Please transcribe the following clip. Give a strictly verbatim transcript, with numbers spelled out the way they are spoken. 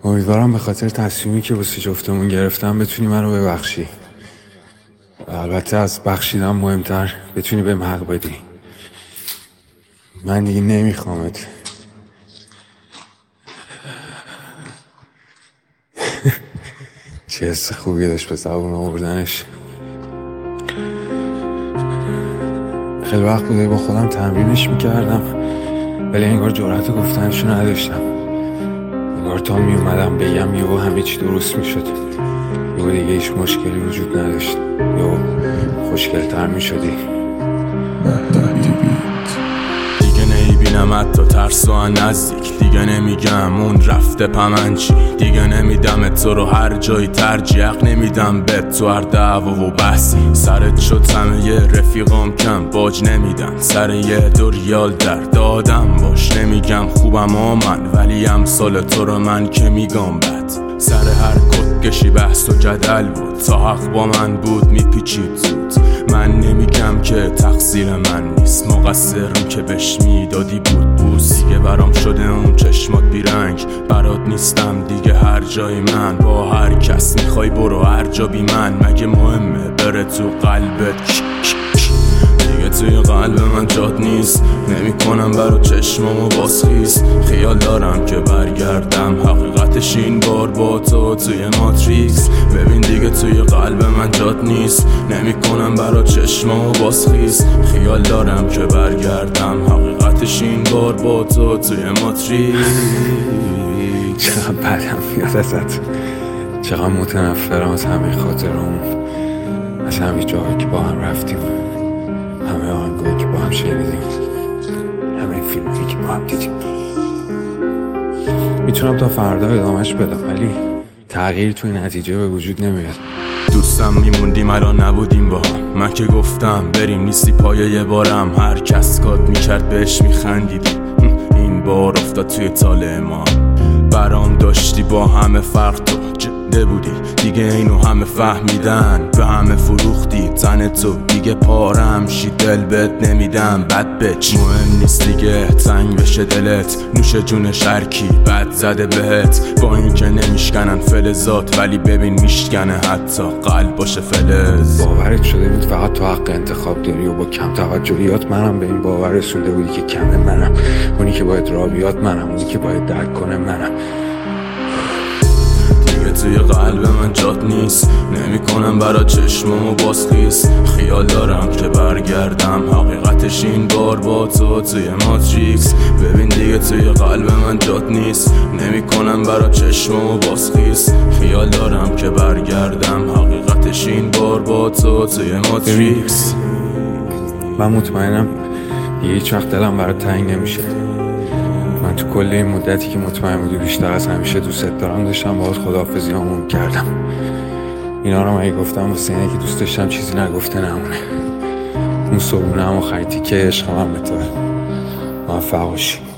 امیدوارم به خاطر تصمیمی که واسه جفتمون گرفتم بتونی منو ببخشی. البته از بخشیدن مهمتر بتونی بهم حق بدی. من دیگه نمیخوامت. چه حس خوبی داشت به زبون آوردنش. خیلی وقت بوده با خودم تمرینش میکردم ولی انگار جرأت گفتنشو نداشتم. انگار تا میومدم بگم یهو همه چی درست میشد، یهو دیگه هیچ مشکلی وجود نداشت، یهو خوشگل‌تر میشدی. دیگه نمیبینم حتی ترس و نزدیک، دیگه نمیگم اون رفته پمنچی، دیگه نمیدم تو رو هر جایی ترجیح نمیدم به تو هر دعوا و بحثی. سرت شد همه یه رفیقام کم باج نمیدن، سر یه دو ریال در دادم باش. نمیگم خوبم آ من ولی امثال تو رو من که میگم بد. سر هر کتکشی بحث و جدل بود، تا حق با من بود میپیچید زود. من نمیگم که تقصیر من نیست، مقصرم که بهش میدادی بود بوس. دیگه برام شده اون چشمات بیرنگ، برات نیستم دیگه هر جای من. با هر کس میخوای برو هر جا بی من، مگه مهمه بره تو قلبت؟ دیگه توی قلب من جات نیست، نمی کنم برا چشمامو بازخیز. خیال دارم که برگردم، حقیقتش این بار با تو توی ماتریکس. ببین دیگه توی قلب من جات نیست، نمی کنم برا چشمامو بازخیز. خیال دارم که برگردم، حقیقتش این بار با تو توی ماتریکس. چقدر بدم میاد ازت، چقدر متنفرم از همه خاطرمون، از همه جایی که با هم رفتیم، همه آهنگایی که با هم شنیدیم، همه فیلمی که با هم دیدیم. میتونم تا فردا ادامهش بدم ولی تغییر توی نتیجه به وجود نمیاد. دوستم میموندیم الان نبودیم با هم، من که گفتم بریم نیستی پایه یه بارم. هر کس کات میکرد بهش میخندیدی، این بار افتاد توی طالع ما. برام داشتی با همه فرق، تو جده بودی دیگه اینو همه فهمیدن. به همه فروختی تن تو، دیگه پارم شی دل بهت نمیدم. بد بچ مهم نیست دیگه تنگ بشه دلت، نوش جون شرکی بد زده بهت. با این که نمیشکنن فلزات ولی ببین میشکنه حتی قلب باشه فلز. باورت شده بود فقط تو حق انتخاب داری و با کم توجهیات منم به این باور رسونده بودی که کمه منم، اونی که باید راه بیاد منم، اونی که باید درک کنه منم. توی قلب من جات نیست، نمی کنم برا چشمامو بازخیز. خیال دارم که برگردم، حقیقتش این بار با تو توی ماتریکس. ببین دیگه توی قلب من جات نیست، نمی کنم برا چشمامو بازخیز. خیال دارم که برگردم، حقیقتش این بار با تو توی ماتریکس. من مطمئنم یه هیچ وقت دلم برات تنگ نمیشه. من تو کل این مدتی که مطمئن بودی بیشتر از همیشه دوست دارم داشتم باهات خداحافظی همون کردم. اینا رو من گفتم واسه اینه که دوست داشتم چیزی نگفته نمونه. اون صبونه هم و خیتی که عشق من به تو. موفق باشی.